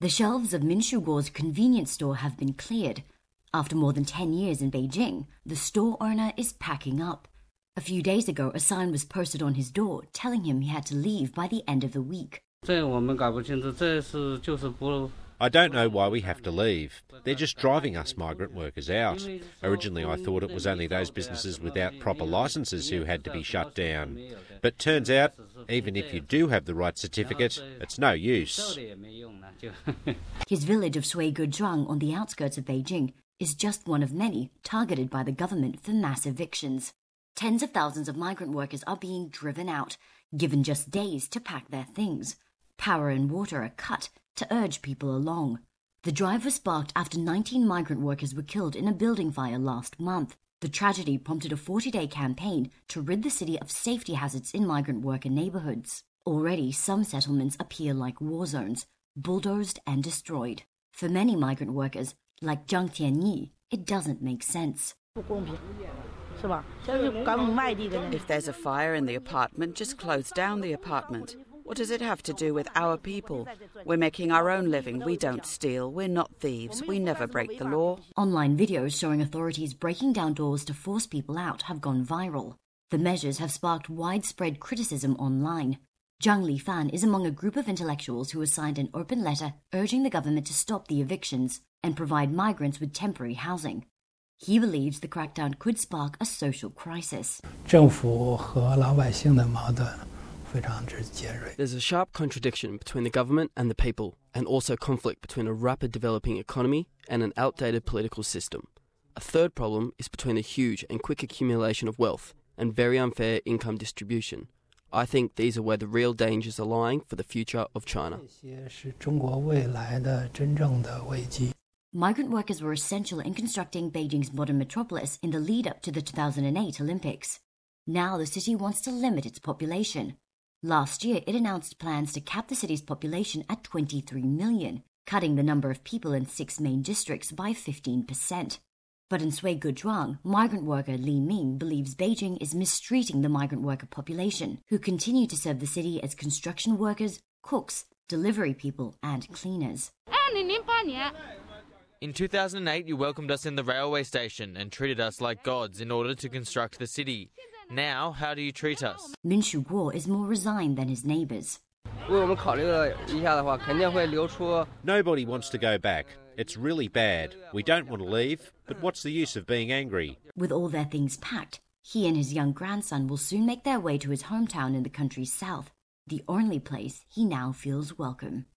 The shelves of Min Shuguo's convenience store have been cleared. After more than 10 years in Beijing, the store owner is packing up. A few days ago, a sign was posted on his door telling him he had to leave by the end of the week. I don't know why we have to leave. They're just driving us migrant workers out. Originally I thought it was only those businesses without proper licences who had to be shut down. But turns out, even if you do have the right certificate, it's no use. His village of Suigezhuang on the outskirts of Beijing is just one of many targeted by the government for mass evictions. Tens of thousands of migrant workers are being driven out, given just days to pack their things. Power and water are cut to urge people along. The drive was sparked after 19 migrant workers were killed in a building fire last month. The tragedy prompted a 40-day campaign to rid the city of safety hazards in migrant worker neighborhoods. Already, some settlements appear like war zones, bulldozed and destroyed. For many migrant workers, like Zhang Tianyi, it doesn't make sense. If there's a fire in the apartment, just close down the apartment. What does it have to do with our people? We're making our own living. We don't steal. We're not thieves. We never break the law. Online videos showing authorities breaking down doors to force people out have gone viral. The measures have sparked widespread criticism online. Zhang Lifan is among a group of intellectuals who has signed an open letter urging the government to stop the evictions and provide migrants with temporary housing. He believes the crackdown could spark a social crisis. There's a sharp contradiction between the government and the people, and also conflict between a rapid developing economy and an outdated political system. A third problem is between the huge and quick accumulation of wealth and very unfair income distribution. I think these are where the real dangers are lying for the future of China. Migrant workers were essential in constructing Beijing's modern metropolis in the lead-up to the 2008 Olympics. Now the city wants to limit its population. Last year, it announced plans to cap the city's population at 23 million, cutting the number of people in 6 main districts by 15%. But in Suigezhuang, migrant worker Li Ming believes Beijing is mistreating the migrant worker population, who continue to serve the city as construction workers, cooks, delivery people, and cleaners. In 2008, you welcomed us in the railway station and treated us like gods in order to construct the city. Now, how do you treat us? Min Shuguo is more resigned than his neighbours. Nobody wants to go back. It's really bad. We don't want to leave, but what's the use of being angry? With all their things packed, he and his young grandson will soon make their way to his hometown in the country's south, the only place he now feels welcome.